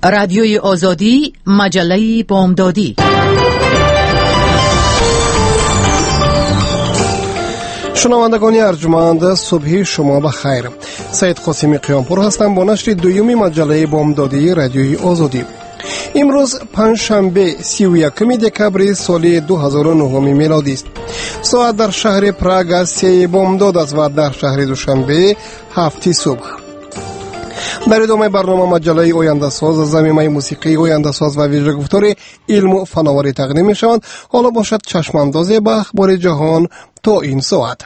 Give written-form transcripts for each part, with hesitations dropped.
رادیوی آزادی، مجله بامدادی. شنوندگان ارجمند، صبح شما بخیر. سید قاسمی قیامپور هستم با نشر دویمی مجله بامدادی رادیوی آزادی. امروز پنجشنبه 31 دکبر سال 2009 میلادی است. ساعت در شهر پراگ 3 بامداد است و در شهر دوشنبه 7 صبح. در ادامه برنامه مجله آینده ساز، زمینه موسیقی آینده ساز و ویژه گفتار علم و فناوری تقدیم می شوند. حالا باشد چشم اندازی به اخبار جهان تا این ساعت.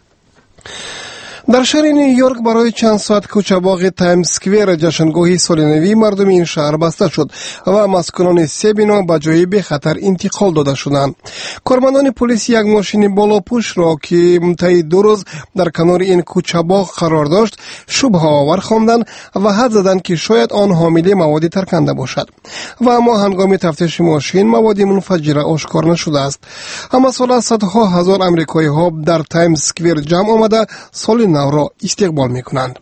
در شهر نیویورک برای چند ساعت کوچه‌باغ تایمز اسکوئر جشنگاهی سال نوی مردم این شهر بسته شد و مسکنان 3 بنا به جای به خطر انتقال داده شدند. کارمندان پلیس یک ماشین بالاپوش را که طی 2 روز در کنار این کوچه‌باغ قرار داشت شبهه آور خواندند و حد زدند که شاید آن حامل مواد ترکنده باشد و اما هنگام تفتیش ماشین مواد منفجره آشکار نشده است. اما سال صدها هزار آمریکایی ها در تایمز اسکوئر جمع آمده سال نو را استقبال می‌کنند.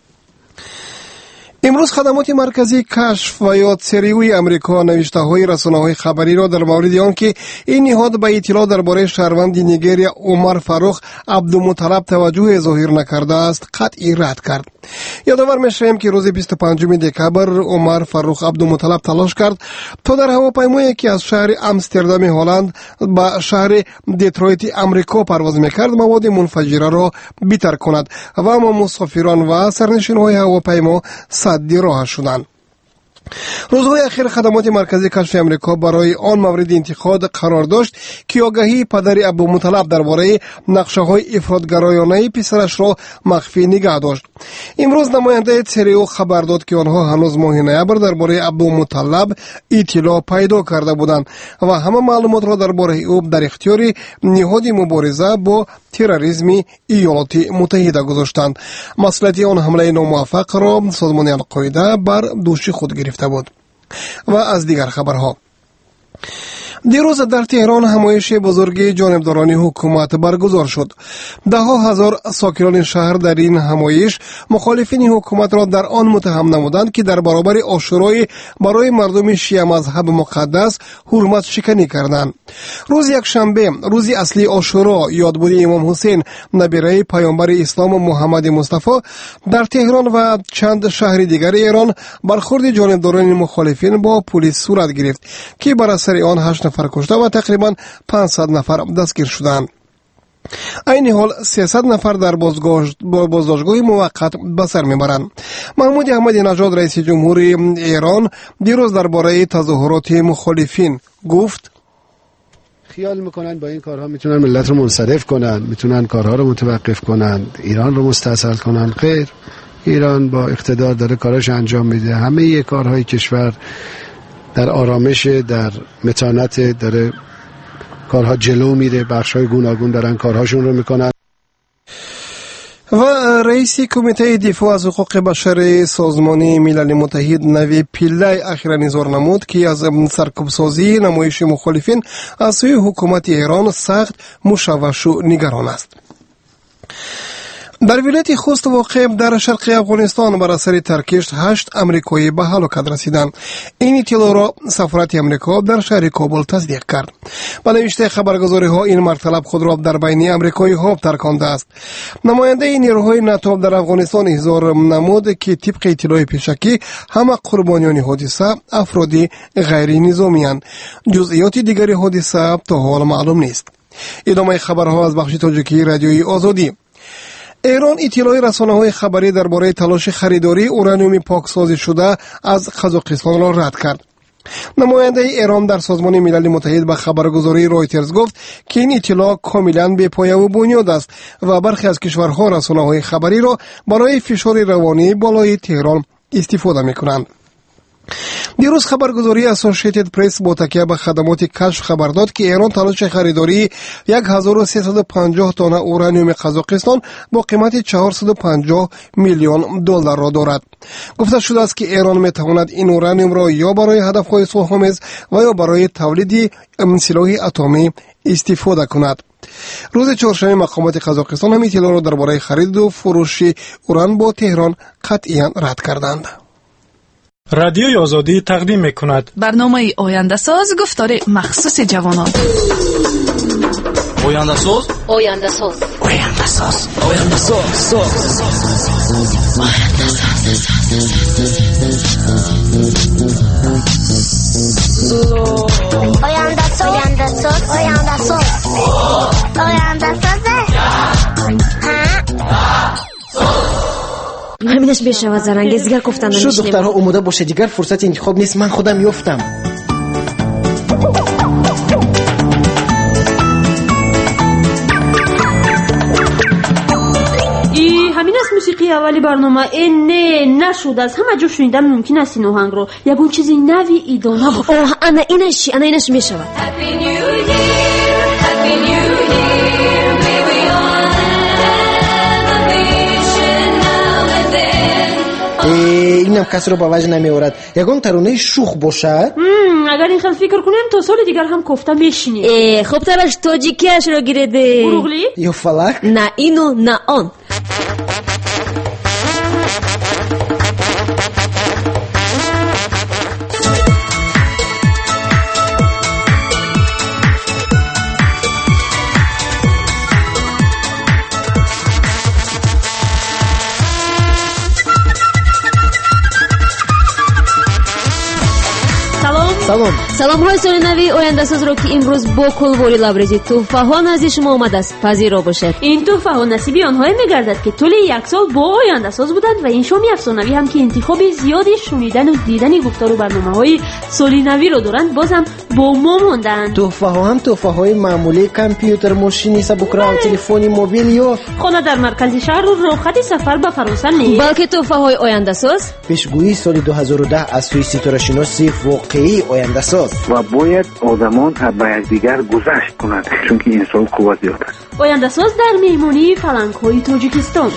امروز خدمات مرکزی کشف و یادسریوی امریکا نوشته‌های رسانه‌های خبری را در مورد آنکه این نهاد به اطلاع درباره شهروند نیجریه عمر فاروق عبدالمطلب توجه ظاهر نکرده است قطعی رد کرد. یادآور می‌شویم که روز 25 دکبر عمر فاروق عبدالمطلب تلاش کرد تا در هواپیمایی که از شهر آمستردام هلند به شهر دیترویت امریکا پرواز می‌کرد مواد منفجره را بی‌تر کند و اما مسافران و سرنشین‌های هواپیما صدی راه شدند. روزهای اخیر خدمات مرکزی کشف امریکا برای آن مورد انتقاد قرار داشت که آگاهی پدر عبدالمطلب درباره نقشه‌های افراط‌گرایانه پسرش را مخفی نگه داشت. امروز نماینده تریو خبر داد که آنها هنوز ماه نوامبر درباره عبدالمطلب اطلاع پیدا کرده بودند و همه معلومات را درباره او در اختیار نهاد مبارزه با تروریسم ایالات متحده گذاشتند. مسئولیت آن حمله ناموفق را سازمان القاعده بر دوش خود گرفته بود. و از دیگر خبرها، دیروز در تهران همایش بزرگ جانبداران حکومت برگزار شد. ده ها هزار ساکنان شهر در این همایش مخالفین حکومت را در آن متهم نمودند که در برابر عاشورای برای مردم شیعه مذهب مقدس حرمت شکنی کردند. روز یکشنبه، روز اصلی عاشورا، یادبود امام حسین نبیره پیامبر اسلام محمد مصطفی، در تهران و چند شهر دیگر ایران برخورد جانبداران مخالفین با پلیس صورت گرفت که بر اثر آن 8 نفر کشته و تقریبا 500 نفر دستگیر شدند. این حال 300 نفر در بازداشتگاه موقت به سر میبرند. محمود احمدی نژاد رئیس جمهوری ایران دیروز درباره تظاهرات مخالفین گفت: خیال میکنن با این کارها میتونن ملت رو منصرف کنن، میتونن کارها رو متوقف کنن، ایران رو مستاصل کنن. خیر، ایران با اقتدار داره کاراش انجام میده. همه کارهای کشور در آرامش، در متانت، داره کارها جلو میره. بخش‌های گوناگون دارن کارهاشون رو میکنن. و رئیس کمیته دفاع از حقوق بشر سازمان ملل متحد نوی پیلای اخیراً اظهار نمود که از سرکوبسازی نمایش مخالفین از سوی حکومت ایران سخت مشوش و نگران است. در ولایت خوست واقع در شرق افغانستان بر اثر ترکش 8 آمریکایی به هلاکت رسیدند. این اطلاع را سفارت آمریکا در شهر کابل تصدیق کرد. به نوشته خبرگزاری ها این مرتلب خود را در بین آمریکایی ها ترکانده است. نماینده نیروهای ناتو در افغانستان اظهار نمود که طبق اطلاع پیشکی همه قربانیان حادثه افرادی غیر نظامی اند. جزئیات دیگر حادثه تا حال معلوم نیست. ادامه خبرها از بخش تاجیکی رادیوی آزادی. ایران اطلاع رسانه‌های خبری درباره تلاش خریداری اورانیوم پاکسازی شده از قزاقستان را رد کرد. نماینده ایران در سازمان ملل متحد به خبرگزاری رویترز گفت که این اطلاع کاملا بی‌پایه و بنیاد است و برخی از کشورها رسانه‌های خبری را برای فشار روانی بالای تهران استفاده می‌کنند. دیروز خبرگزاری اسوسییتد پرس با تکیه به خدمات کشف خبر داد که ایران تلاش خریداری 1350 تن اورانیوم قزاقستان با قیمت 450 میلیون دلار را دارد. گفته شده است که ایران میتواند این اورانیوم را یا برای هدفهای صلح‌آمیز و یا برای تولید سلاح اتمی استفاده کند. روز چهارشنبه مقامات قزاقستان هم اطلاع را درباره خرید و فروش اوران با تهران قطعاً رد کردند. رادیوی آزادی تقدیم می‌کند برنامه آینده ساز گفتار مخصوص جوانان. آینده ساز آینده ساز آینده ساز آینده ساز آینده ساز آینده ساز آینده ساز آینده ساز همینش بشه و زرنگیز دیگر گفتن نمیشنیم. شو دخترها اومده باشه، دیگر فرصت انتخاب نیست، من خودم یافتم. همین است موسیقی اولی برنامه. نه نشد، از همه جا شنیدم ممکن است این آهنگ رو یکون چیزی نوی ایدانه بود. انا اینش میشود. اینم کس رو با وجه نمیورد. یکون ترانه شوخ باشد. اگر این خیلی فکر کنیم تا سال دیگر هم کفته میشینیم. خب تبش تاجیکیش رو گیرده. بروغلی؟ یا فلک؟ نه اینو نه آن. سلام های سال نوی آینده ساز رو که امروز با کلواری لبریزی توفه ها نزد شما آمده است پذیرا باشد. این توفه ها نصیبی آنهای میگردد که طول یک سال با آینده ساز بودند و این شامی افسانوی هم که انتخاب زیادی شنیدن و دیدن گفتار و برنامه های سالی نوی رو دارند بازم با ما موندند. توفه ها هم توفه های معمولی، کامپیوتر، ماشینی سبکراه، تلفنی موبیل یا خانه در مرکز شهر و راحت سفر به فرانسه نیست، بلکه توفه های آینده ساز پیشگویی سال 2010 از سوی ستاره شناسی واقعی آینده ساز و باید آدمان به یکدیگر گذشت کنند چون که این سال قوت زیاد است. آینده ساز در میهمانی فلنگ های تاجیکستان.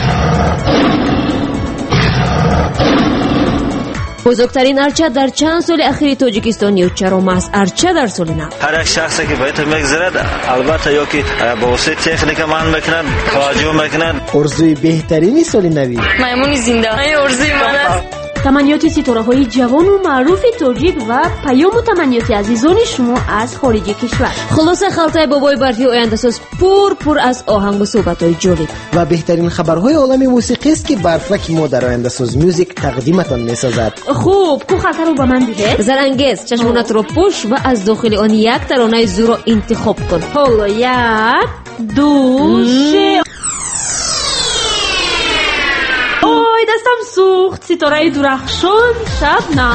بزرگترین ارچه در چند سال اخیر تاجیکستان یا چرا از ارچه در سال نو. هر یک شخصی که باید میگذرد البته یا که با واسطه تکنیک من میکنند توجه میکنند. ارزوی بهترین سال نوی میمون زنده ای ارزوی من است. تمنیات ستاره های جوان و معروف تاجیک و پیام و تمنیات عزیزان شما از خارج کشور. خلاصه خلطه بابای برفی آینده ساز پر از آهنگ و صحبت های جالب و بهترین خبرهای عالم موسیقی است که برفک ما در آینده ساز میوزیک تقدیمتان میسازد. خوب کو خطر رو به من بده. زرنگیز چشمونت رو پوش و از داخل آن یک ترانه زور رو انتخاب کن. حالا 1 2 3 دستم سوخت. ستاره درخشان شبنم.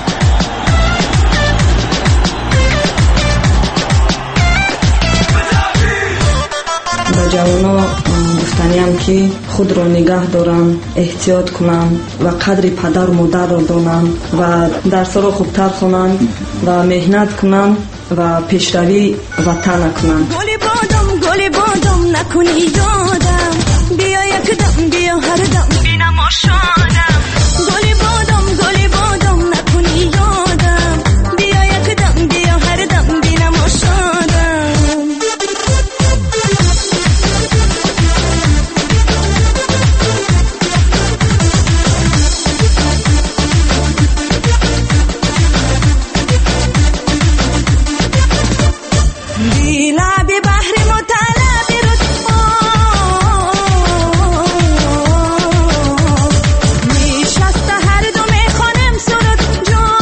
به جوانا گفتنیم که خود را نگه دارن، احتیاط کنن و قدر پدر و مادر را دانن و درس را خوبتر خوانن و مهنت کنن و پیشروی وطن کنن. گلی بادم نکنی یادم، بیا یک دم بیا هر دم بینم آشادم. گلی بادم نکنی یادم، بیا یک دم بیا هر دم بینم آشادم. بی لب بحر مطلب رود میشست هر دو میخوانم سرود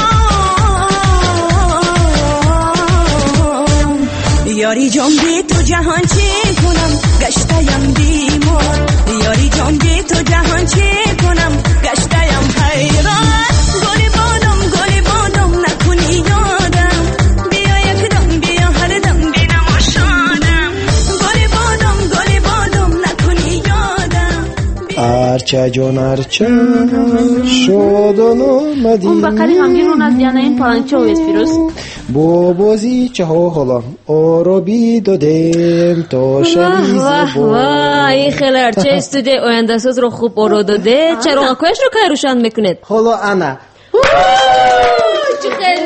جان. یاری جان بی تو جهان چی کنم گشتایم بیمار. یاری جان بی تو جهان چی کنم گشتایم حیران. گلی بادم نکنی یادم، بیا یک دم بیا هر دم بینم آشادم. گلی بادم نکنی یادم. ارچه جان ارچه شدن آمدی. اون بقری همگین رو نزدیانه این پلنگچه و اسپیروس با بازی چه ها حالا آرابی دادیم تا شبی زبا. این خیلی ارچه استودی آینده ساز رو خوب آرا داده. چرا آکایش رو که روشن میکنید؟ حالا انا چه خیلی زود.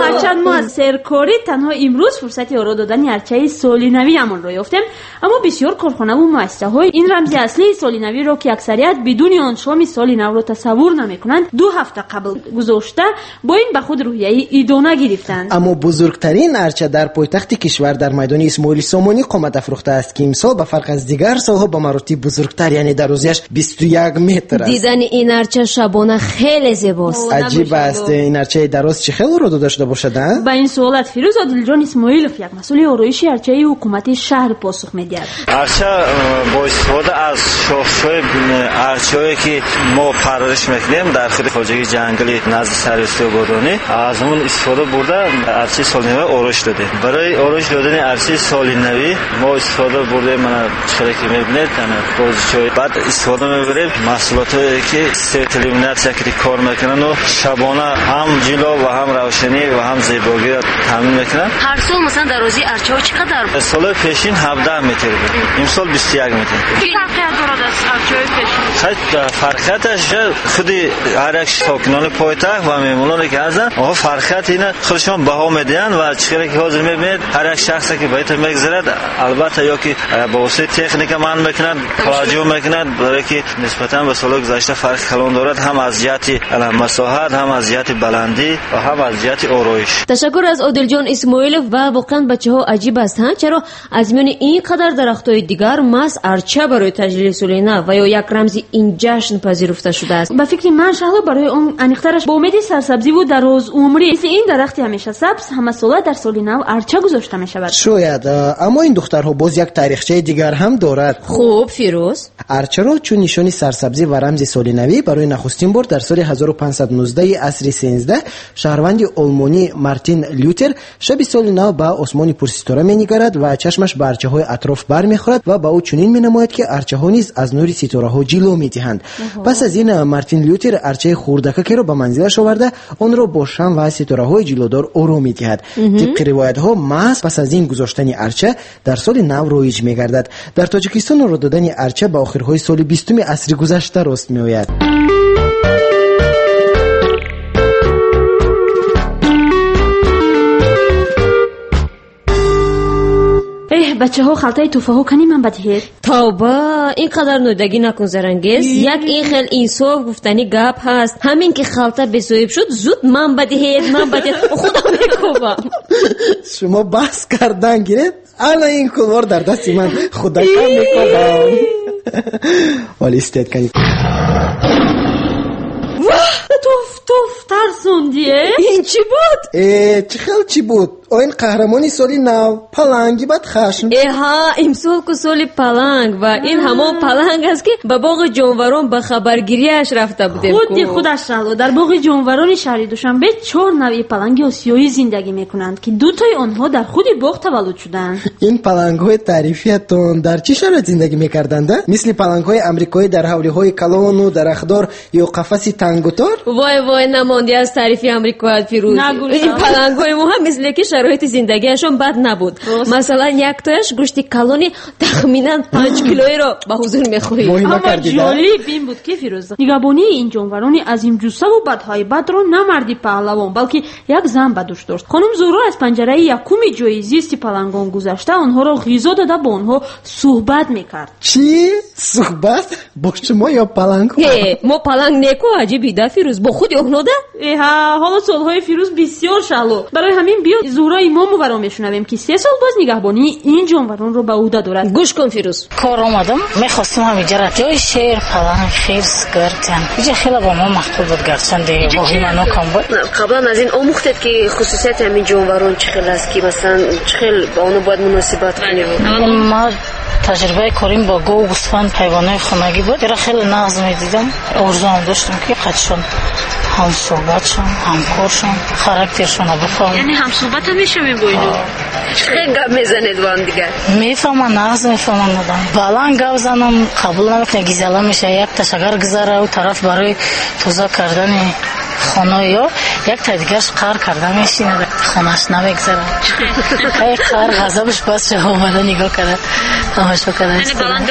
هرچند ما از سرکاری تنها امروز فرصت آرا دادن ارچه سالی نوی همان رو یافتیم، اما بسیار کارخانه و مؤسسه های این رمز اصلی سالی نوی رو که اکثریت بدون آن شام سالی نو رو تصور نمیکنند 2 هفته قبل گذاشته با این به خود روحیه ایدانه گرفتند. اما بزرگترین ارچه در پایتخت کشور در میدان اسماعیل سامانی قامت افروخته است که امسال به فرق از دیگر سالها با مراتب بزرگتر، یعنی در روزیش 21 متر است. دیدن این ارچه شبانه خیلی زیباست. عجیب است. این ارچه دراز چه خیلی رو داشته باشد؟ با این سوالات فیروز عادلجان اسماعیلوف یک مسئول آرایش ارچه حکومت شهر پاسخ می‌دهد. ارچه با استفاده از شاخه‌های ارچه‌ای که ما پرورش می‌کنیم در خود خواجگی جنگلی نزد سرویس آبادانی از اون استفاده برده ارچه سالی نوی آرایش دادیم. برای آرایش دادن ارچه سالی نوی ما استفاده برده من چرا که می‌بینید بازیچوی بعد استفاده می‌بریم محصولاتی که سیت لیمینات که کار می‌کنن و شبانه هم جلو و هم روشنی و هم زیبایی را تامین می‌کنن. هر سال مثلا درازی ارچه ها چقدر؟ سال پیشین 17 متر بود. امسال 21 متر. فرقیت دارد از ارچه‌های پیشین؟ خیلی فرقیتش خود هر یک ساکنان پایتخت و میمونانی که هستن آها فرقیت اینا خودشون بها میدن و چیزی که حاضر میبینید هر یک شخصی که بهتر میگذرد البته یا که با واسطه تکنیک من میکنند توجه میکنند برای که نسبتا به سال گذشته فرق کلان دارد هم از جهت مساحت هم از جهت بلندی و هم از جهت آرایش. تشکر از عادلجان اسماعیلوف و واقعا بچه‌ها عجیب هستند چرا از میان این قدر درخت‌های دیگر مس ارچه برای تجلیل سالی نو و یا یک رمز این جشن پذیرفته شده است. به فکر من شغله برای اون انیخترش با امید سرسبزی و دراز عمری مثل این درختی همیشه سبز همه ساله در سالی نو ارچه گذاشته می شود. شاید، اما این دخترها باز یک تاریخچه دیگر هم دارد. خوب فیروز، ارچه را چون نشانی سرسبزی و رمز سالی نوی برای نخستین بار در سال 1519 عصر 13 شهروند آلمانی مارتین لوتر شب سال نو به آسمان پرستاره می‌نگرد و چشمش به ارچه‌های اطراف برمی‌خورد و به او چنین می‌نماید که ارچه‌ها نیز از نور ستاره‌ها جلو می‌دهند. پس از این مارتین لوتر ارچه خوردککی را به منزلش آورده آن را با شمع و ستاره‌های جلودار آرام می‌دهد. طبق روایت‌ها محض پس از این گذاشتن ارچه در سال نو رایج می‌گردد. در تاجیکستان را دادن ارچه به آخرهای سال 20 عصر گذشته راست می‌آید. بچه ها خلطه توفه ها کنی من بدهید. توبه اینقدر نودگی نکن زرنگیز. یک این خیل انصاف گفتنی گپ هست. همین که خلطه بسویب شد زود من بدهید خدا میکوبم. شما بحث کردن گیرید الان این کلوار در دستی من خدا کم میکوبم. ولی استید کنی توف ترسوندیه؟ این چی بود؟ چه خیلی چی بود؟ این قهرمانی سالی نو پلنگی بد خشم. ها امسال که سالی پلنگ و این همان پلنگ است که به باغ جانوران به خبرگیریش رفته بودیم. خودش را در باغ جانوران شهر دوشنبه 4 نوع پلنگ آسیایی زندگی میکنند که 2 تای آنها در خود باغ تولد شدند. این پلنگ‌های تعریفیتون در چه شرایط زندگی میکردند؟ مثل پلنگ‌های آمریکایی در حولی‌های کلان و درختدار یا قفس تنگ و تار؟ وای نماندی از تعریفی آمریکایی فیروز. این پلنگ‌های ما هم مثل که شرایط زندگیشون بد نبود. مثلا یک تاش گوشت کلونی تخمینا 5 کیلویی رو به حضور میخورید. اما جالب این بود که فیروز نگهبانی این جانوران عظیم جثه و بدهایبت رو نه مردی پهلوان بلکه یک زن به دوش داشت. خانم زورا از پنجره یکم جای زیست پلنگان گذشته آنها رو غذا داده با آنها صحبت میکرد. چی؟ صحبت؟ با شما یا پلنگ؟ ما پلنگ نیکو عجیبی ده فیروز با خود اونها ده؟ حالا سالهای فیروز بسیار شلو. برای همین بیا زورا ایمامو برام میشنویم که 3 سال باز نگهبانی این جانوران رو به عهده دارد. گوش کن فیروز. کار اومدم میخواستم همینجا را جای شیر پلنگ خرس گردن اینجا خیلی با ما مخطوط بود گردن دیگه باقی منو کم بود. قبلا از این آموختید که خصوصیت همین جانوران چه خیلی است که مثلا چه خیلی با اونو باید مناسبت کنیم؟ ما تجربه کاریم با گو و گوسفند حیوانات خانگی بود. را خیلی ناز میدیدم. آرزو هم داشتم که قدشون هم صحبتشون هم کارشون خاراکترشون رو بفهمم. یعنی هم صحبت هم میشویم با اینو؟ خیلی گپ میزنید با هم دیگه؟ میفهمم ناز میفهمم ندم. بلند گپ زنم قبول نمیکنه گیزالا میشه یک تشکر گذاره و طرف برای توزیع کردن خانه یا یک تا دیگرش قهر کرده میشینه خانهش نمیگذاره. ای قهر غضبش بس چه اومده نگاه کرده تماشا کرده. یعنی بلند گپ زنی را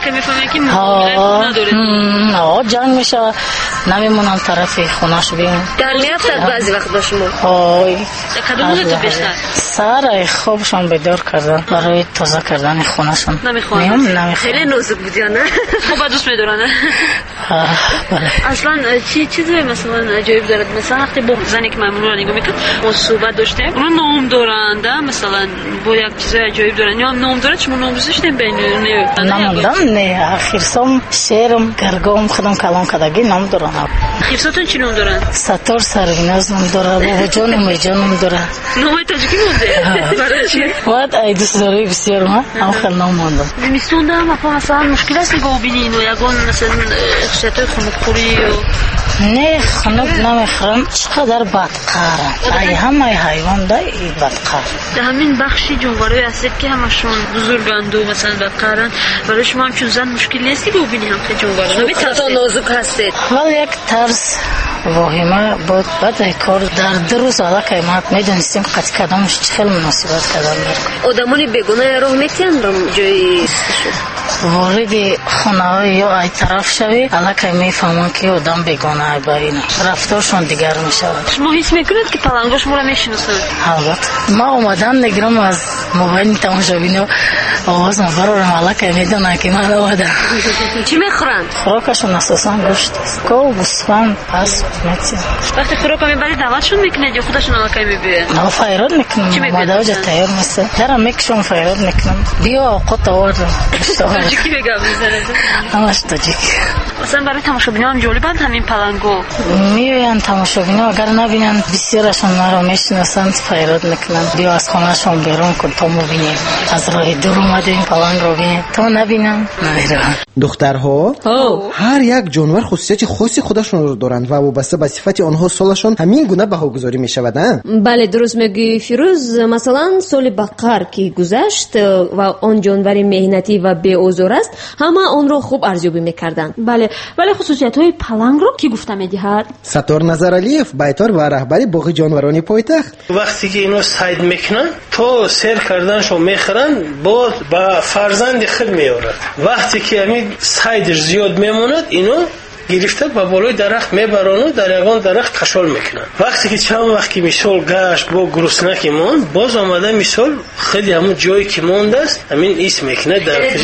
که میفهمه که نداره جنگ میشه نمیمونم طرف خونه‌ش بیام. گرمی افتاد بعضی وقت با شما؟ کدوم روز بیشتر؟ سر خوابشون بیدار کردن برای تازه کردن خونه‌شون. نمیخوام. خیلی نازک بود یا نه؟ خوب دوست می‌دارن. بله. اصلا چیزی مثلا عجیب داره، مثلا وقتی با زنی که معمولا رو نگاه میکنم اون صحبت داشته اونا نام دارند، مثلا با یک چیز عجیب دارن یا نام داره چون نام گذاشتیم بین نه اخیرسام شعرم گرگام خودم کلام کردگی نام دارن. اخیرساتون چی نام دارن؟ ستار سرگناز نام داره، بابا جانم ای جانم داره. نام تاجیکی مونده. برای چی؟ وقت ای دوست داره بسیار ما هم خیلی نام مونده. میستوندم اپا مثلا مشکل است نگاه ببینین و یگان مثلا اخشیتای خنک‌خوری و نه خنک نمیخورم. چقدر بدقارن ای همه حیوان دای بدقار. در همین بخشی جانورای هستید که همشون بزرگند و مثلا بدقارن، برای شما هم چون زن مشکل نیستی که ببینی هم که جانورا نمیتونستید نازک هستید ولی یک طرز واهمه بود. بعد کار در دو روز حالا که ما میدونستیم قطع کردنش خیلی مناسبت کردن میکنه. آدمانی بیگناه راه میتین رو جایی وارد خونه یا ای طرف شوی حالا که میفهمن که آدم بیگناه با این رفتارشون دیگر میشود. شما حس میکنید که پلنگا شما رو میشناسن؟ البته ما اومدن نگرم از موبایل تماشابینو آواز مبرارم حالا که میدونن که من اومدم. چی میخورن؟ خوراکشون اساسا گوشت است. گاو، گوسفند، پس میتین. وقتی خوراک میبرید دعوتشون میکنید یا خودشون علاقه میبینن؟ نه فایراد میکنم. اومده وجه تیار میشه. درم میکشم فایراد میکنم. بیا اوقات آوردم. تاجیکی بگم میزنه. همش تاجیک. مثلا برای تماشابینان جالبند همین پلنگو. میوین تماشابینا اگر نبینن بسیارشون ما رو میشناسن فایراد میکنن. بیا از خونهشون بیرون کن تا ما ببینیم. از راه دور اومدیم پلنگ رو ببینیم. تا نبینن نمیرن. دخترها هر یک جانور خصوصیت خاصی خودشون رو دارند و وابسته به صفت آنها سالشون همین گونه بهاگذاری میشود. بله درست میگی فیروز. مثلا سال بقر که گذشت و آن جانور مهنتی و بی‌آزار است همه آن را خوب ارزیابی میکردند. بله ولی خصوصیت های پلنگ رو کی گفته میدهد؟ ستار نظرعلیف بیطار و رهبر باغ جانوران پایتخت. وقتی که اینو صید میکنن تو سیر کردنشو میخرن باز با فرزند خود میارد. وقتی که همین صیدش زیاد میموند اینو گرفته با بالای درخت میبرن و در یگان درخت کشال میکنن. وقتی که چند وقتی مثال گشت با گرسنگی مون باز آمده مثال خیلی همون جایی که مونده است همین اسم میکنه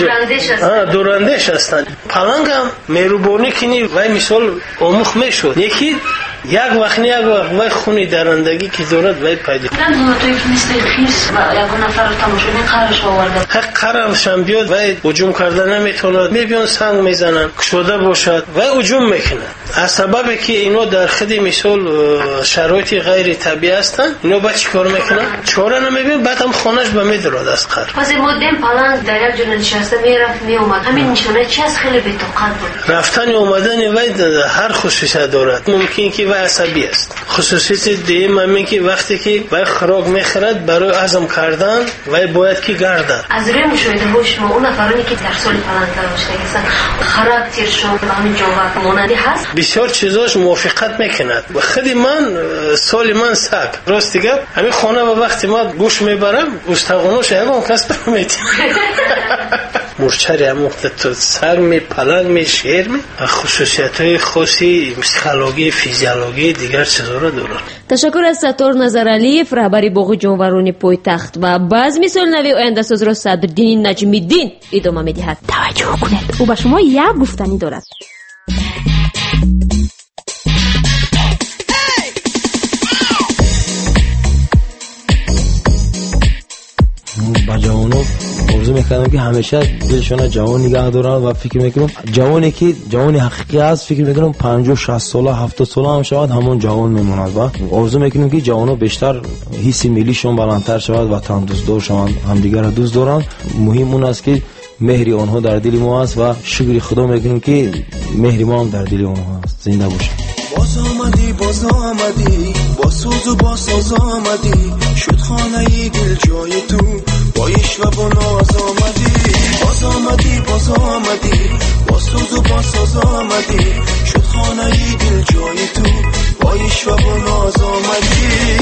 در دورندش هستن. پلنگ هم مهربانی کنی و مثال آموخ میشد. یکی یک وقت وای خونی درندگی که دارد وای پیدا من توی که مثل خیس و یک نفر تماشابین قرش آورده حق قرمش هم بیاد وای هجوم کردن نمیتوند میبیان سنگ میزنن کشوده باشد وای هجوم میکنن. از سببی که اینو در خدی مثال شرایط غیر طبیعی هستن اینو با چی کار میکنن چاره نمیبین بعد هم خونش به میدراد از قر. پس ما دیم پلنگ در یک جا نشسته میرفت میومد همین نشانه چی از خیلی بی‌طاقت بود. رفتن اومدن وای هر خصوصیت دارد. ممکن که و عصبی است. خصوصیت دیگه همین که وقتی که وای خوراک میخورد برای هضم کردن وای باید که گردد. از روی مشاهده های شما اون نفرانی که در سال پلنگ داشته خاراکترشون همین جواب مانندی هست بسیار چیزاش موافقت میکند. و خودی من سال من سگ راست دیگه همین خانه و وقتی ما گوش میبرم استخوانش همون کس برمیت مرچری هم تو سگ می پلنگ می شیر می خصوصیت های خاصی پسیکولوژی فیزیولوژی دیگر چیزا را دارن. تشکر از ستار نظرعلیف رهبر باغ جانوران پایتخت و باز مثال نوی آینده ساز را صدرالدین نجمی‌الدین ادامه میدهد. توجه کنید او به شما یک گفتنی دارد. با جوانو آرزو میکنم که همیشه دلشون جوان نگه دارن و فکر میکنم جوانی که جوانی حقیقی است فکر میکنم 50 60 ساله 70 ساله هم شود همون جوان میموند و آرزو میکنم که جوانو بیشتر حس ملیشون بلندتر شود و تام دوست دار شوند همدیگر را دوست دارن. مهم اون است که مهر آنها در دل ما است و شکر خدا میکنم که مهر ما هم در دل آنها است. زنده باشید. باز آمدی با سوز و با ساز آمدی شد خانه دل جای تو با عشق و با ناز آمدی. باز آمدی با سوز و با ساز آمدی شد خانه دل جای تو با عشق و با ناز آمدی.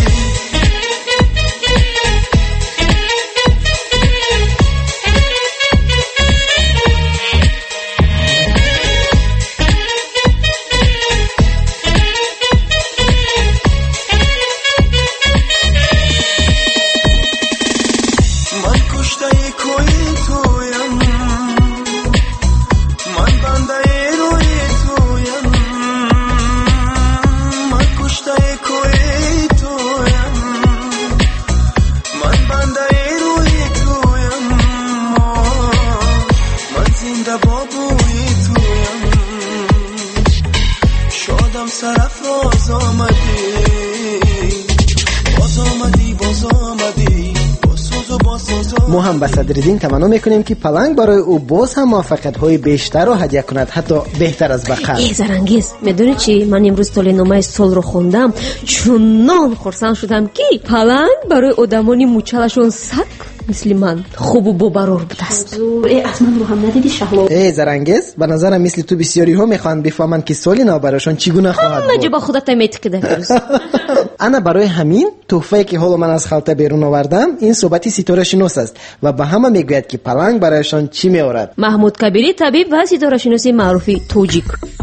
ما هم به صدرالدین تمنا میکنیم که پلنگ برای او باز هم موفقیت‌های بیشتر رو هدیه کند، حتی بهتر از بقر. زرنگیز، میدونی چی؟ من امروز تولی‌نامه سال رو خوندم، چونان خرسند شدم که پلنگ برای آدمانی موچلشون سگ مثل من خوب و بابرور بوده است. از من رو هم ندیدی شهلا؟ زرنگیز، به نظرم مثل تو بسیاری ها میخوان بفهمن که سال نو براشون چگونه خواهد بود. مجبا خودت میتکده فیروز. انا برای همین تحفه‌ای که حالا من از خالته بیرون آوردم این صحبتی ستاره شناس است و به همه میگوید که پلنگ برایشان چی میآورد. محمود کبیری، طبیب و ستاره شناسی معروفی توجیک.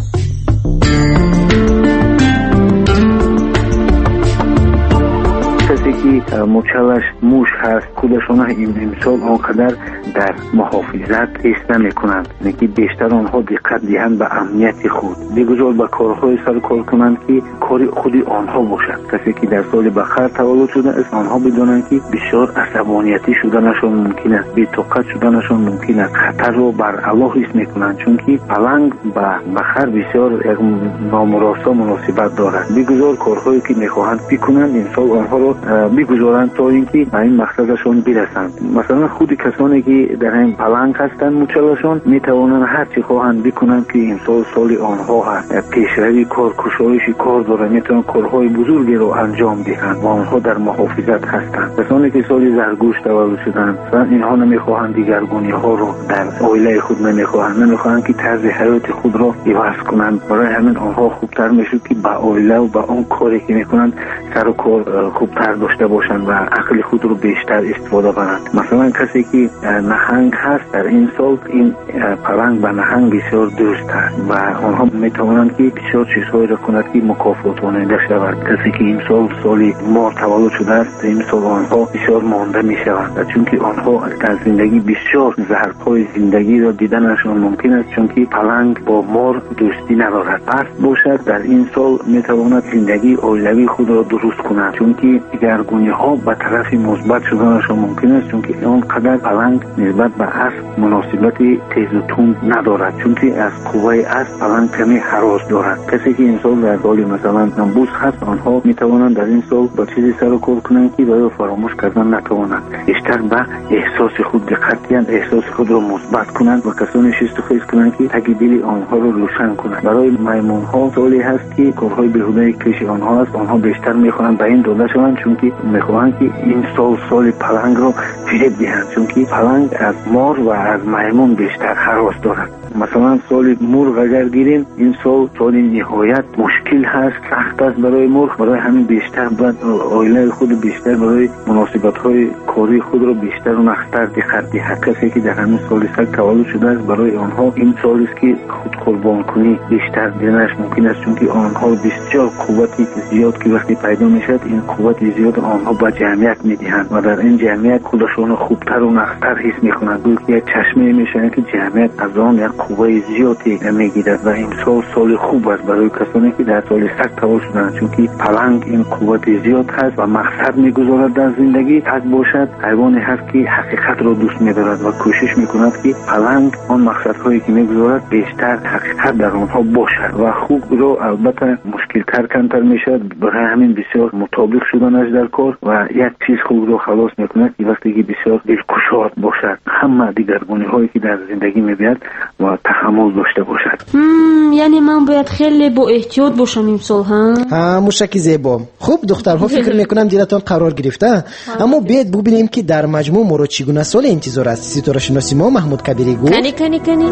که مچلش موش هست خودشون امسال آنقدر در محافظت ایسته میکنند که بیشتر آنها دقت دهند به امنیت خود، بگذار به کارهای سر کار کنند که کار خودی آنها باشد. کسی که در سال بقر تولد شده است آنها بدانند که بسیار عصبانیتی شدنشان ممکن است، بی‌طاقت شدنشان ممکن است، خطر رو بر علا حس میکنند، چون که پلنگ با بقر بسیار نامراسا مناسبت دارد. بگذار کارهایی که میخواهند بکنند امسال آنها رو بگذارند تا اینکه به این مقصدشان برسند. مثلا خود کسانی که در این پلنگ هستند مچلشان میتوانند هر چی خواهند بکنند که امسال سال آنها هست، پیشروی کار، کشایش کار دارند، میتوانند کارهای بزرگی رو انجام دهند و آنها در محافظت هستند. کسانی که سال زرگوشت تولد شدند اینها نمیخواهند دیگرگونی ها رو در عائله خود نمیخواهند که طرز حیات خود را عوض کنند. برای همین آنها خوبتر میشه که با عائله و با اون کاری که میکنند سر و کار خوبتر داشته باشند و عقل خود رو بیشتر استفاده کنند. مثلا کسی که نهنگ هست در این سال این پلنگ به نهنگ بسیار دوست است و آنها میتوانند که بسیار چیزهایی را کند که مکافاتاننده شود. کسی که این سال مار تولد شده است این سال آنها بسیار مانده میشوند، چون که آنها در زندگی بسیار ضربهای زندگی را دیدنشان ممکن است، چون که پلنگ با مار دوستی ندارد. پس باشد در این سال میتواند زندگی عائلوی خود را درست کند، چون که دیگرگونی ها به طرف مثبت شدنشان ممکن است، چون که اون قدر پلنگ نسبت به اسب مناسبت تیز و تند ندارد، چون که از قوه اسب پلنگ کمی هراس دارد. کسی که این سال در حال مثلا نمبوس هست آنها میتوانند در این سال با چیزی سر و کار کنند که برای فراموش کردن نتوانند، بیشتر به احساس خود دقت دهند، احساس خود را مثبت کنند و کسانی شست و خیز کنند که تگ دل آنها را روشن کنند. برای میمون ها سالی هست که کارهای بیهوده پیش آنها است، آنها بیشتر میخواهند به این داده شوند، چون که میخواهند که این سال پلنگ را فریب دهند، چون که پلنگ از مار و از میمون بیشتر هراس دارد. مثلا سال مرغ اگر گیریم این سال نهایت مشکل هست، سخت است برای مرغ. برای همین بیشتر باید عائله خود بیشتر برای مناسبت های کاری خود را بیشتر و نختر دقت دهد. کسی که در همین سال سگ تولد شده است برای آنها این سال است که خود قربان کنی بیشتر دیدنش ممکن است، چون که آنها بسیار قوتی زیاد که وقتی پیدا میشد این قوت زیاد آنها با جمعیت میدهند و در این جمعیت خودشون خوبتر و نختر حس میکنند، بلکه یک چشمه میشن که جمعیت از آن یک قوه زیادی میگیرد و این سال خوب است برای کسانی که در سال سگ تولد شدند، چون که پلنگ این قوت زیاد هست و مقصد میگذارد در زندگی. سگ باشد حیوانی هست که حقیقت را دوست میدارد و کوشش میکند که پلنگ آن مقصدهایی که میگذارد بیشتر حقیقت در آنها باشد و خوب را البته مشکلتر کمتر میشد. برای همین بسیار مطابق شدنش در کار و یک چیز خوب رو خلاص میکند که وقتی که بسیار دلگشا باشد، همه دیگرگونی هایی که در زندگی میبید و تحمل داشته باشد. یعنی من باید خیلی با احتیاط باشم امسال ها؟ موشکی زیبا. خوب دخترها فکر میکنم دیلتان قرار گرفته، اما بیاید ببینیم که در مجموع ما رو چگونه سال انتظار است. ستاره شناسی ما محمود کبیری گفت کنی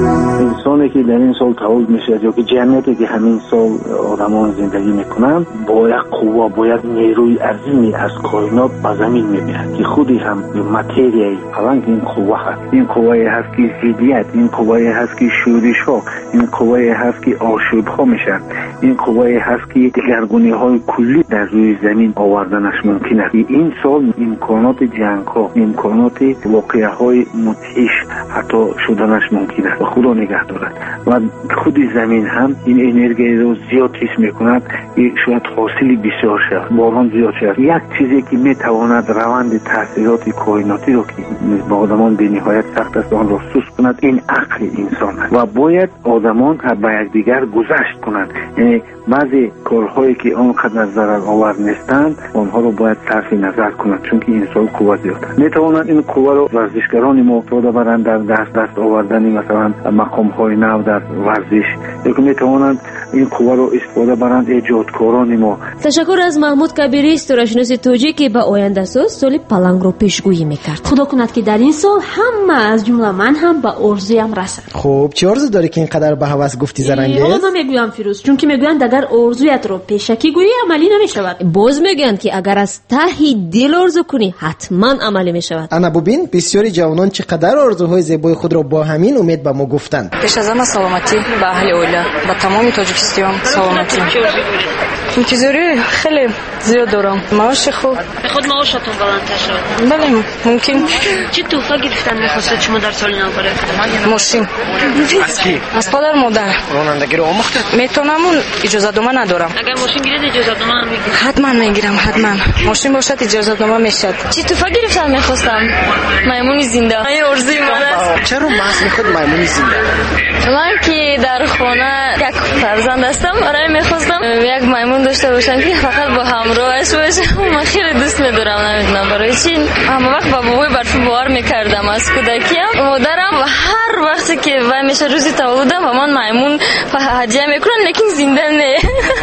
انسانی که در این سال تولد میشه یا که جمعیتی که همین سال آدمان زندگی میکنن باید قوا، باید نیروی عظیمی از کائنات به زمین میبینند که خودی هم ماتریای پلنگ این قوا هست. این قوایی هست که ضدیت، این قوایی هست که شورش ها، این قوایی هست که آشوب ها میشن، این قوایی هست که دیگرگونی های کلی در روی زمین آوردنش ممکن است. این سال امکانات جنگ ها، امکانات واقعه های مدهش حتی شدنش ممکن است و خدا نگه دارد و خود زمین هم این انرژی رو زیاد حس میکند. شاید حاصلی بسیار شد، باران زیاد شد. یک چیزی که میتواند روند تاثیرات کائناتی رو که به آدمان به نهایت سخت است آن را سست کند این عقل انسان است و باید آدمان با یکدیگر گذشت کنند. یعنی بعضی کارهایی که آنقدر ضرر آور نیستند آنها رو باید صرف نظر کنند، چون که انسان قوت زیاد است. میتوانند این قوه رو ورزشکاران ما استفاده برند در دست آوردن مثلا مقام های نو در ورزش، یا میتوانند این قوه رو استفاده برند ایجادکاران ما. تشکر از محمود کبیری، استورشناس توجیه که به آینده سال پلنگ رو پیشگویی میکرد. خدا کند که در این سال همه از جمله من هم به آرزویم رسد. خب چه آرزو داری که اینقدر به هوس گفتی زرنگیز؟ حالا نمیگویم فیروز، چون که میگویند اگر آرزویت رو پیشکی گویی عملی نمیشود. باز میگن که اگر از ته دل آرزو کنی حتما عملی میشود. انا ببین بسیاری جوانان چقدر آرزوهای زیبای خود را با همین امید به ما گفتند. پیش از همه سلامتی به اهل اوله، به تمام تاجیکستان سلامتی. انتظاری خیلی زیاد دارم. معاش خوب. خود معاشتون بلندتر شد. بله ممکن. چه تحفه گرفتن می‌خواستید شما در سال نو برای؟ ماشین. از کی؟ از پدر مادر. رانندگی رو آموخته؟ میتونم اون اجازه نامه ندارم. اگر ماشین گیرید اجازه نامه میگیرید؟ حتما میگیرم حتما. ماشین باشد اجازه نامه میشد. چه تحفه گرفتن می‌خواستم؟ میمون زنده. این ارزوی من است. چرا محض میخواد میمون زنده؟ من که در خانه یک فرزند هستم، برای می‌خواستم یک میمون داشته باشم که فقط با همراهش باشم. من خیلی دوست می‌دارم، نمیدونم برای چی. همه وقت با بابای برفی باور می‌کردم از کودکیم. مادرم هر وقتی که وای میشه روزی تولدم و من میمون هدیه میکنن، لیکن زنده نه.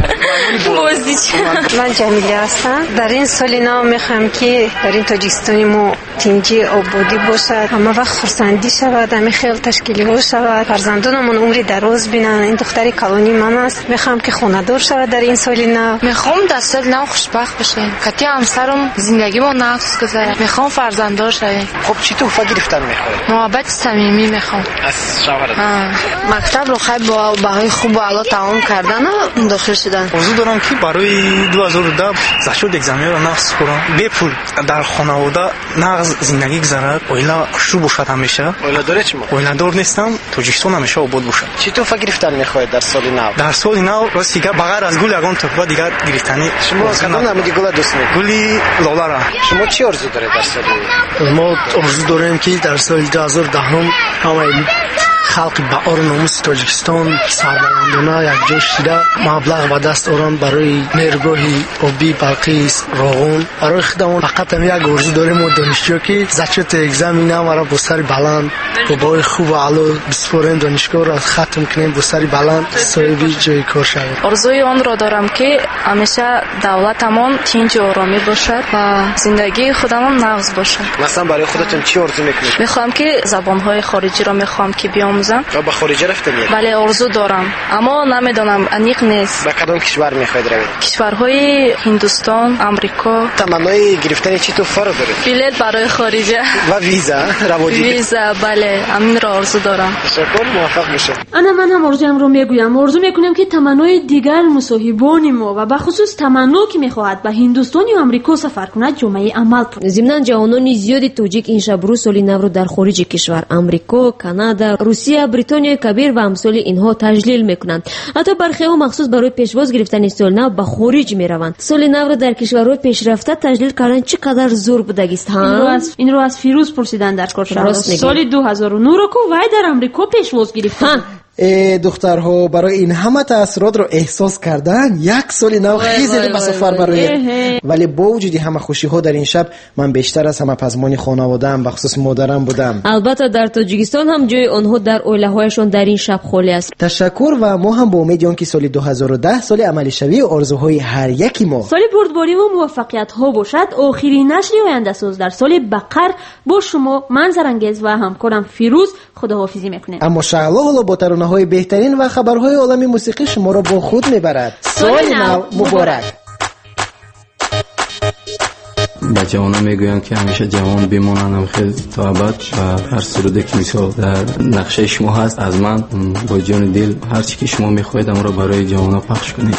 بازیچ. من جمیله هستم. در این سال نو میخوام که در این تاجیکستان ما تنجی آبادی باشد، همه وقت خرسندی شود، همه خیلی تشکیلی ها شود، فرزندانمون عمری دراز بینن. این دختری کلانی من است، میخوام که خانه دار شود در این سال نو. میخوام در سال نو خوشبخت بشیم، کتی همسرم زندگی ما نقص گذره. میخوام فرزنددار شویم. خب چی تحفه گرفتن میخوای؟ محبت صمیمی میخوام. از شوهرت؟ مکتب رو خیلی با بهای خوب و عالی تمام کردن و داخل شدن. آرزو دارم که برای 2010 زشت اگزامی رو نقص کنم، بپول در خانواده نقص زندگی گذرد، اویلا شروع باشد همیشه. اویلا داره چی؟ اویلا دار نیستم، تاجیکستان همیشه آباد باشد. چی تحفه گرفتن میخوای در سال نو؟ در سال نو راست دیگه بغیر از گل یگان تحفه دیگه گرفتنی. شما کدام نمیدی گل دوست می؟ گلی لاله را. شما چی آرزو دارید در سال نو؟ ما آرزو داریم که در سال 2010 همه خلق با آر ناموس تاجیکستان سربلندانه یک جا شده مبلغ و دست آران برای نیروگاهی آبی بلقیس راغون. برای خودمون فقط هم یک آرزو داریم و دانشجو که زچت اگزامی نو را با سر بلند با بای خوب و علا بسپاریم، دانشگاه را ختم کنیم با سر بلند صاحبی جای کار شویم. آرزوی آن را دارم که همیشه دولتمان تنج و آرامی باشد و زندگی خودمان نقص باشد. مثلا برای خودتون چی آرزو میکنید؟ میخوام که زبانهای خارجی را میخوام که بیاموزم. با خارج رفتم؟ بله آرزو دارم، اما نمیدونم انیق نیست. به کدام کشور میخواید روید؟ کشورهای هندوستان، امریکا. تمنای گرفتن چی تحفه رو دارید؟ بلیط برای خارجه و ویزا روادی. ویزا بله، همین را آرزو دارم. تشکر، موفق بشه. من هم آرزویم رو میگویم. آرزو میکنم که تمنای دیگر مصاحبان ما و به خصوص تمنا که میخواهد به هندوستان و امریکا سفر کند جامعه عمل کند. ضمن جوانان زیادی توجیک این شب روز سال نو رو در خارج کشور امریکا، کانادا، روسیه، بریتانیا کبیر و امثال اینها تجلیل میکنند. حتی برخی ها مخصوص برای پیشواز گرفتن سال نو به خارج میروند. سال نو رو در کشورهای پیشرفته تجلیل کردن چقدر زور بودگی است. این رو از فیروز پرسیدن در کارشناس. سال 2009 رو که وای در امریکا پیشواز گرفتن. دخترها برای این همه تاثیرات رو احساس کردن یک سال نو خیلی به سفر برای، ولی با وجود همه خوشی ها در این شب من بیشتر از همه پزمان خانواده‌ام به خصوص مادرم بودم. البته در تاجیکستان هم جای آنها در اوله هایشان در این شب خالی است. تشکر و ما هم با امید که سال 2010 سال عملی شوی آرزوهای هر یکی ما، سال بردباری و موفقیت ها باشد. آخرین نشر آینده ساز در سال بقر با شما من زرنگیز و همکارم فیروز خداحافظی میکنیم. اما شعله حالا با ترانه‌های بهترین و خبرهای عالمی موسیقی شما را با خود میبرد. سال نو مبارک. به جوانان میگویم که همیشه جوان بمانند خیلی تا ابد و هر صورتی که مثال در نقشه شما هست از من با جان دل هر چی که شما میخواهید اون را برای جوانان پخش کنید.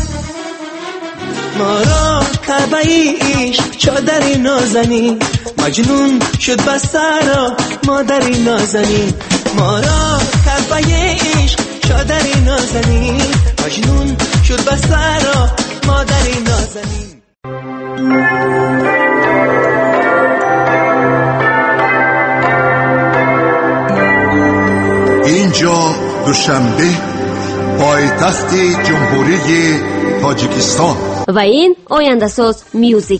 ما را کعبه عشق چادری نازنین، مجنون شد بسرا مادری نازنین. ما را کعبه عشق چادری نازنین، مجنون شد بسرا مادری نازنین. اینجا دوشنبه پایتخت جمهوری تاجیکستان. و این آینده‌ساز میوزیک.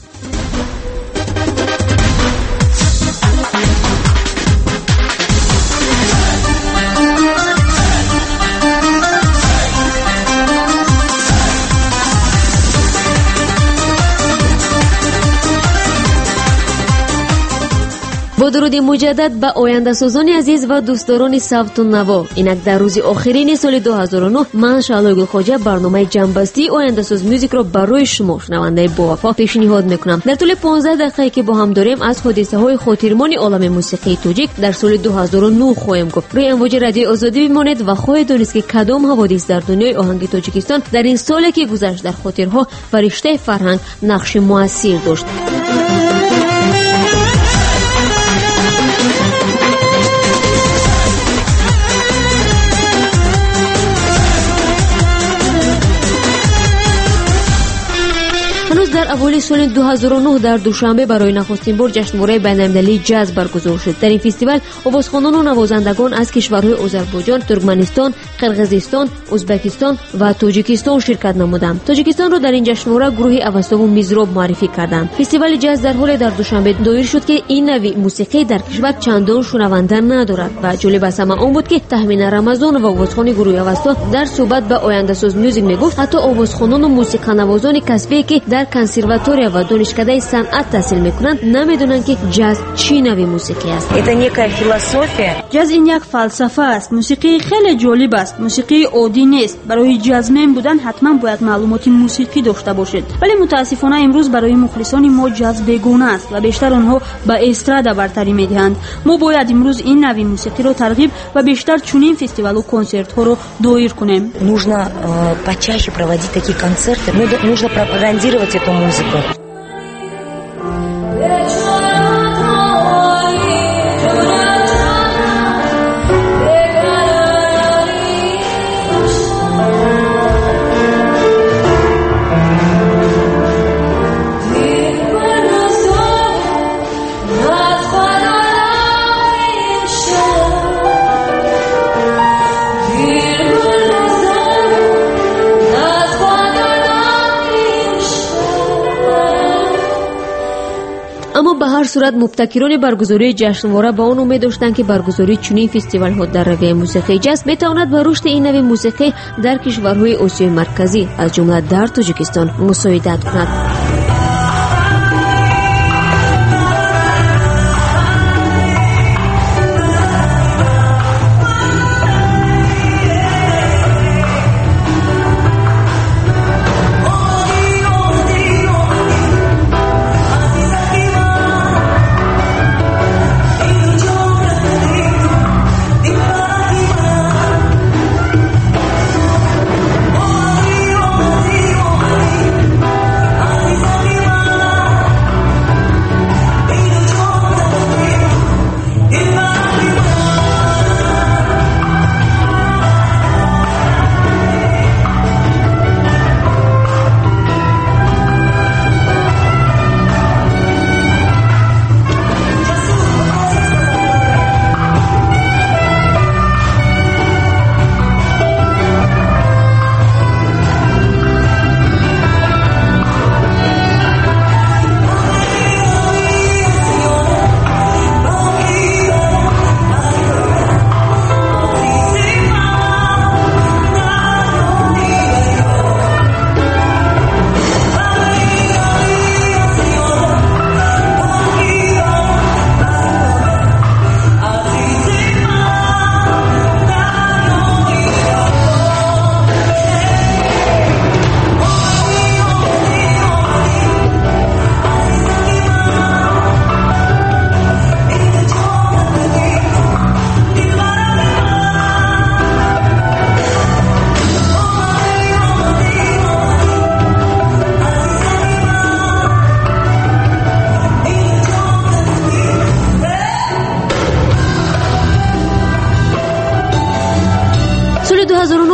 با درود مجدد به آینده‌سازان عزیز و دوستداران صوت و نوا. اینک در روز آخرین سال 2009 من شعله گلخواجه برنامه جنبستی آینده‌ساز میوزیک را برای شما شنونده با وفا پیشنهاد میکنم. در طول 15 دقیقه که با هم داریم از حادثه های خاطرمان عالم موسیقی تاجیک در سال 2009 خواهیم گفت. روی امواج رادیو آزادی بمانید و خواهید دانست که کدام حوادث در دنیای آهنگ تاجیکستان در این سالی که گذشت در خاطرها و رشته فرهنگ نقش موثر داشت. در اوایل سال 2009 در دوشنبه برای نخستین بار جشنواره بین‌المللی جاز برگزار شد. در این فستیوال آوازخوانان و نوازندگان از کشورهای آذربایجان، ترکمنستان، قرقیزستان، ازبکستان و تاجیکستان شرکت نمودند. تاجیکستان را در این جشنواره گروه اوستا و میزراب معرفی کردند. فستیوال جاز در حال در دوشنبه دایر شد که این نوع موسیقی در کشور چندان شنونده ندارد و جالب از همه آن بود که تهمین رمضان و آوازخوان گروه اوستا در صحبت به آینده‌ساز میوزیک میگفت حتی آوازخوانان و موسیقی‌نوازان کسبی که در کنسرواتوریا و دانشکده صنعت تحصیل میکنند نمیدونند که جاز چی نوع موسیقی است. جاز این یک فلسفه است. موسیقی خیلی جالب است. موسیقی عادی نیست. برای جازمن بودن حتما باید معلومات موسیقی داشته باشید. ولی متاسفانه امروز برای مخلصان ما جاز بیگانه است و بیشتر آنها به استرادا برتری میدهند. ما باید امروز این نوع موسیقی رو ترغیب و بیشتر چنین فستیوال و کنسرت ها رو دایر کنیم. Нужно почаще проводить такие концерты. Нужно пропагандировать эту музыку. اما به هر صورت مبتکران برگزاری جشنواره با آن امید داشتند که برگزاری چنین فستیوال ها در رویه موسیقی جاز بتواند به رشد این نوع موسیقی در کشورهای آسیای مرکزی از جمله در تاجیکستان مساعدت کند.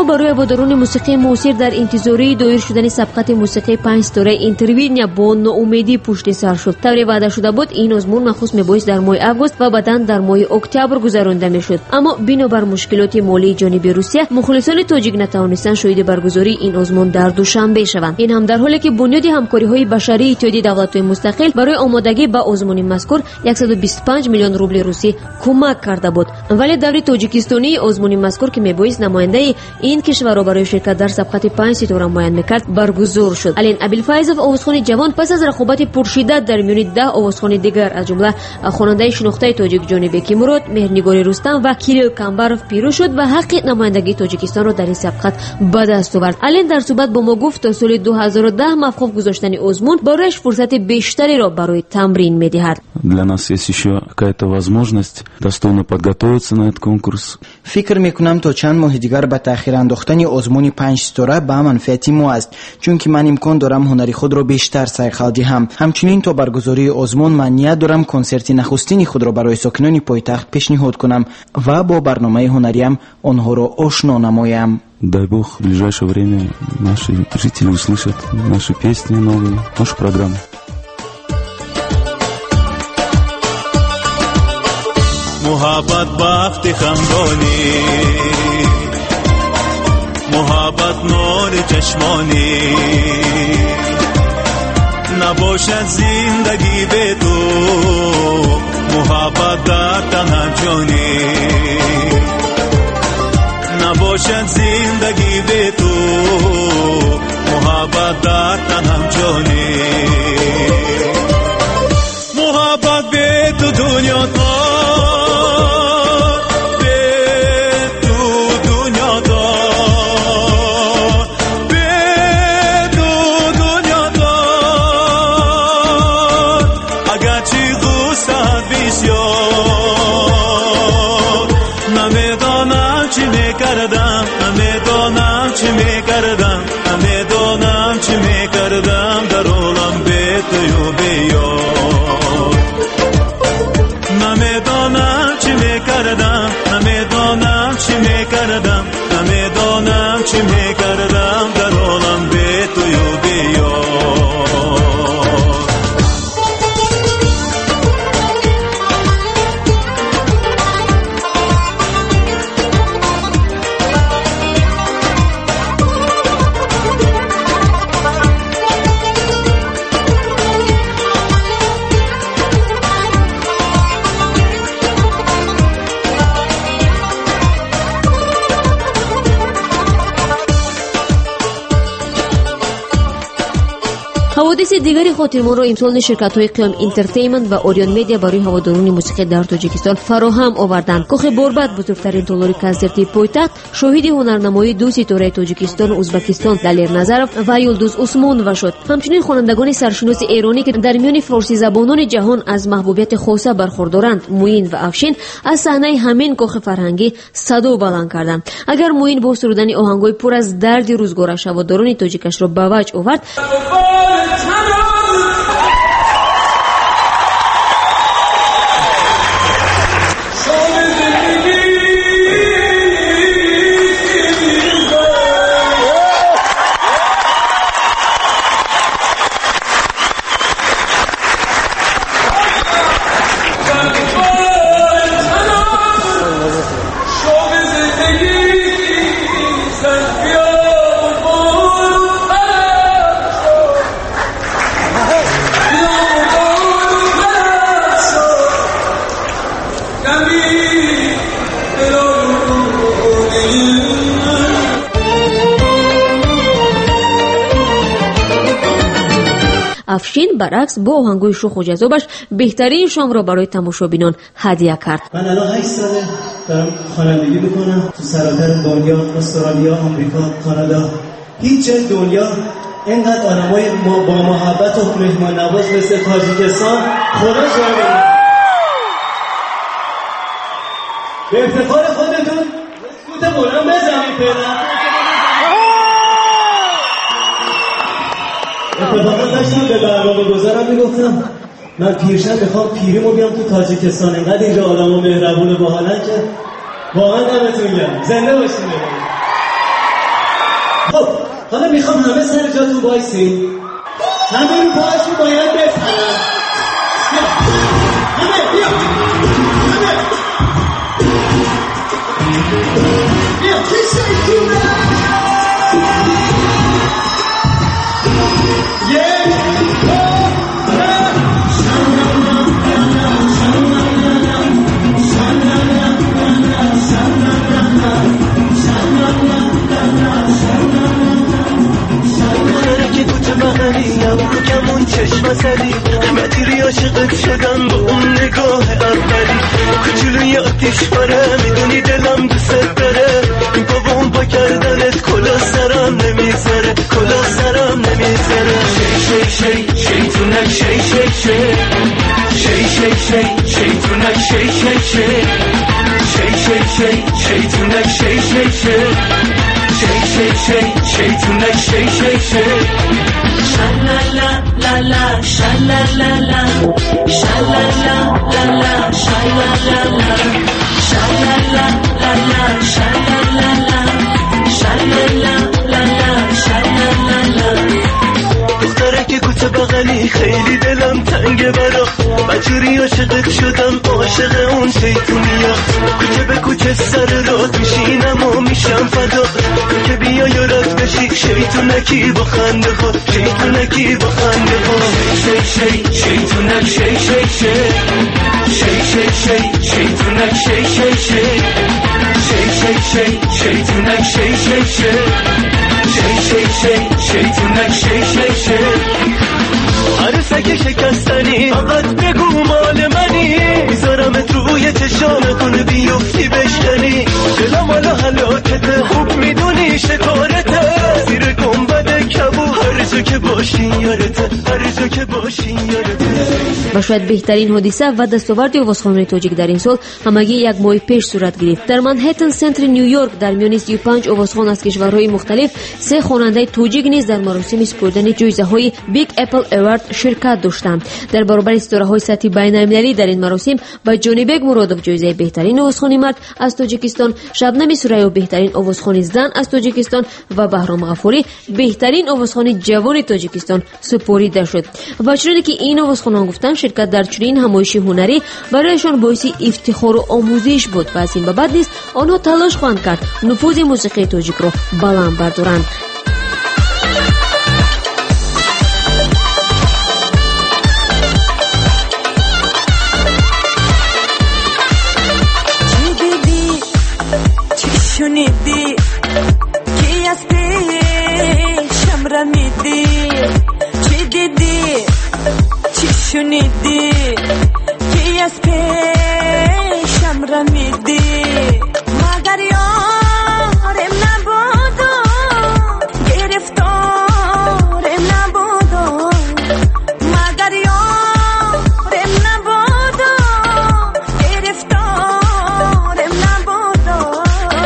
اما برای هواداران موسیقی معاصر در انتظار دایر شدن سبقت موسیقی 5 ستاره اینتروینیا با ناامیدی پشت سر شد. طوری وعده شده بود این آزمون مخصوص میبایست در ماه آگوست و بعداً در ماه اکتبر گذرانده میشد، اما بنابر مشکلات مالی جانب روسیه مخلصان تاجیک نتوانستند شاهد برگزاری این آزمون در دوشنبه شوند. این هم در حالی که بنیاد همکاری‌های بشری اتحادیه دولت‌های مستقل برای آمادگی به آزمون مذکور 125 میلیون روبل روسی کمک کرده بود، ولی دولت تاجیکستانی آزمون مذکور که میبایست نماینده این کشور را برای شرکت در سبقت 5 ستاره معین میکرد برگزار شد. علین ابوالفیضов آوازخوان جوان پس از رقابت پرشدت در میان 10 آوازخوان دیگر از جمله خواننده شناخته تاجیک جانبکی مراد، مهرنگار رستم و کیریل کامباروف پیروز شد و حق نمایندگی تاجیکستان را در این سبقت به دست آورد. علین در صحبت با ما گفت تا سال 2010 موقوف گذاشتن آزمون برایش فرصت بیشتری را برای تمرین میدهد. Для нас есть еще какая-то возможность достойно подготовиться на этот конкурс. فکر میکنم تا چند ماه دیگر به تأخیر انداختن آزمون 5 ستاره به منفعت ما است، چون که من امکان دارم هنری خود را بیشتر سرخال دهم. همچنین تا برگزاری آزمون من نیت دارم کنسرت نخستین خود را برای ساکنان پایتخت پیشنهاد کنم و با برنامه هنریم آنها را آشنا نمایم. Дай Бог, в ближайшее время наши жители услышат наши песни новые, нашу программу. محبت وقت خندانی، محبت نور چشمانی، نباشد زندگی به تو، محبت در تنها جانی، نباشد زندگی به تو، محبت در تنها جانی، محبت به تو دنیا نمیدانم چی میکردم در عالم به تو و به یار، نمیدانم چی میکردم، نمیدانم چی میکردم، نمیدانم چی میکردم در عالم به تو و به یار. حوادث دیگری خاطرمان را امسال شرکت‌های قیام انترتینمنت و اوریون میدیا برای هواداران موسیقی در تاجیکستان فراهم آوردند. کاخ بوربات بزرگترین تالاری کنسرتی پایتخت شاهد هنرنمایی 2 ستاره تاجیکستان و ازبکستان دلیر نظرов و یلدوز عثمانова شد. همچنین خوانندگان سرشناس ایرانی که در میان فارسی زبانان جهان از محبوبیت خاصه برخوردارند، موین و افشین، از صحنه همین کاخ فرهنگی صدا بلند کردند. اگر موین با سرودن آهنگ‌های پر از درد روزگارش هواداران تاجیکش را به وجه آورد، افشین برعکس با آهنگای شوخ و جذابش بهترین شام را برای تماشابینان هدیه کرد. من الان 8 ساله دارم خوانندگی میکنم تو سراسر دنیا، استرالیا، آمریکا، کانادا، هیچ جای دنیا اینقدر آدمای با محبت و مهمان نواز مثل تاجیکستان خدا شاهد. به افتخار خودتون سکوت بلند بزنید فعلا. اتفاقا داشتم به برنامه گذارم میگفتم من پیرشب میخوام پیریمو بیام تو تاجیکستان، اینقدر اینجا آدم و مهربون و باحالن که واقعا دمتون گرم. زنده باشین. خب حالا میخوام همه سر جاتون وایسین، همه رو پاهاشون باید بپرن. همه بیا، همه بیا کشتایی کنه. کمون چشم سری مدیری عاشقت شدم با اون نگاه اولی کوچولوی آتیش باره میدونی دلم دوست داره بابام با کردنت کلا سرم نمیذاره کلا سرم نمیذاره شی شی شی شیطونک شی شی شی شی شی شی شیطونک شی شی شی شی شی شی شیطونک شی شی شی شی شی شی شیطونک شی شی شی Sha-la-la, la-la, sha-la-la-la, sha-la-la, la-la, sha-la-la-la, sha-la-la, la-la, sha-la-la-la, sha-la-la, la-la, sha-la-la-la. دختره که کوچه بغلی خیلی دلم تنگه برا مجوری عاشقت شدم عاشق اون شیطونیا کوچه به کوچه سر راه میشینم و میشم فدا تو که بیا یارت بشی شیطونکی با خنده خود شیطونکی با خنده خود شی شی شیطونک شی شی شی شی شی شی شیطونک شی شی شی شی شی شی شیطونک شی شی شی شی شی شی شیطونک شی شی شی هر سگ شکستنی فقط بگو مال منی میذارمت روی چشام کنه بیفتی بشکنی دلم حالا حلاکته خوب میدونی شکارته زیر گنبد کبو هر جا که باشین یارته هر جا که باشین یارته. و شاید بهترین حادثه و دستاورد آوازخوانان تاجیک در این سال همگی یک ماه پیش صورت گرفت. در منهتن سنتر نیویورک در میان 35 آوازخوان از کشورهای مختلف 3 خواننده تاجیک نیز در مراسم سپردن جایزه‌های بیگ اپل اوارد شرکت داشتند. در برابر ستاره‌های سطحی بین‌المللی در این مراسم با جانیبگ مرادوف جایزه بهترین آوازخوان مرد از تاجیکستان، شبنم سوریو بهترین آوازخوان زن از تاجیکستان و بهرام غفوری بهترین آوازخوان جوان تاجیکستان سپرده شد. و چنانکه که این آوازخوانان گفتند شرکت در چنین همایش هنری برایشان باعث افتخار و آموزش بود و از این به بعد نیز آنها تلاش خواهند کرد نفوذ موسیقی تاجیک را بلند بردارند. شنیدی کی از پیشم رمیدی چی دیدی چی شنیدی کی از پیشم رمیدی مگر یارم نبودو گرفتارم نبودو مگر یارم نبودو گرفتارم نبودو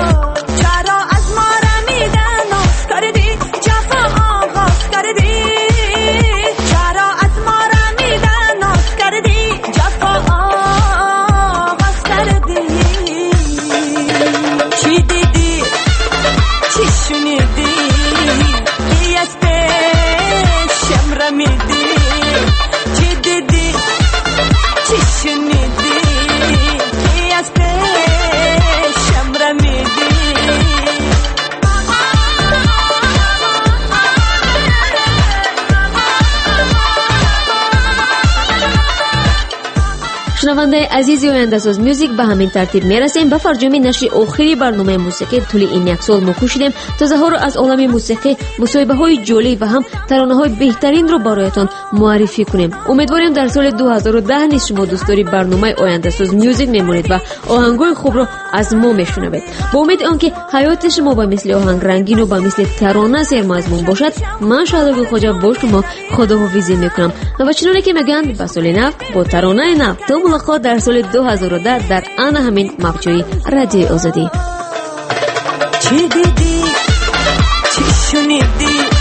شنونده عزیزی آینده ساز میوزیک به همین ترتیب میرسیم به فرجام نشر آخری برنامه موسیقی طول این یک سال ما کوشیدیم تا ظهور از عالم موسیقی مصاحبه های جالب و هم ترانه های بهترین رو برایتان معرفی کنیم. امیدواریم در سال 2010 نیز شما دوستداری برنامه آینده ساز میوزیک میمونید و آهنگای خوب رو از ما میشنوید. با امید آنکه حیات شما با مثل آهنگ رنگین و با مثل ترانه سرمضمون باشد، من شادابی خوجا با شما خداحافظی میکنم و چنانه که میگن به سال نو با ترانه نو تا ملاقات در سال 2010 در آن همین موجی رادیو آزادی. چی دیدی چی شنیدی